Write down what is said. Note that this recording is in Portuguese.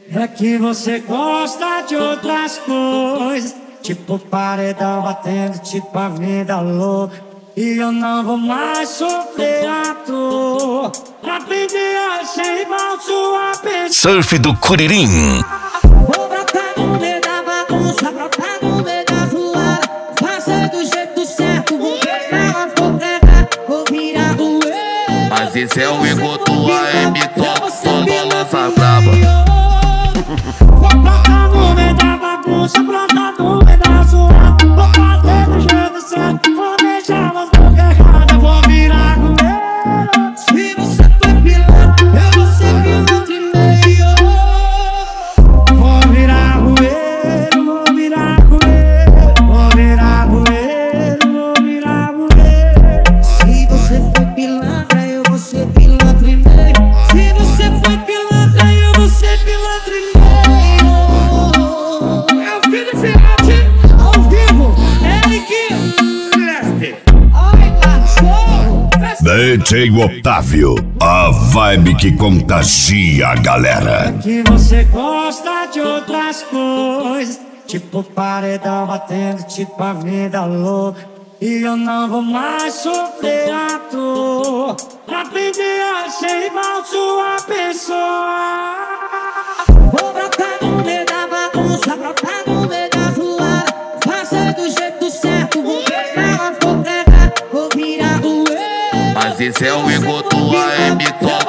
É que você gosta de outras coisas, tipo paredão batendo, tipo a vida louca. E eu não vou mais sofrer à toa. Aprendi a ser igual sua pessoa. Surf do Curirim. Vou brotar no meio da bagunça, brotar no meio da zoada. Fazer do jeito certo, vou pegar, vou pegar, vou virar o eu. Mas esse é o Engoto AM, só balança braba. Vou brotar no meio da bagunça, brotar no meio da zoada. Vou fazer do jeito certo, vou deixar as bocas erradas, vou virar o eu. Se você for pilantra, eu vou ser pilantra e meio. Vou virar o eu, vou virar o eu. Vou virar o eu, vou virar o eu. Se você for pilantra, eu vou ser pilantra e meio. Se você for pilantra, eu vou ser pilantra e meio. É o filho de filhote, ao vivo, ele que... Ai, cachorro! DJ Otávio, a vibe que contagia a galera. Que você gosta de outras coisas, tipo paredão batendo, tipo a vida louca. E eu não vou mais sofrer à toa. Aprendi a ser igual sua pessoa. Vou brotar no meio da bagunça, brotar no meio da zoada. Fazer do jeito certo, vou pegar, vou pegar, vou virar o eu. Mas esse é o Engoto AM,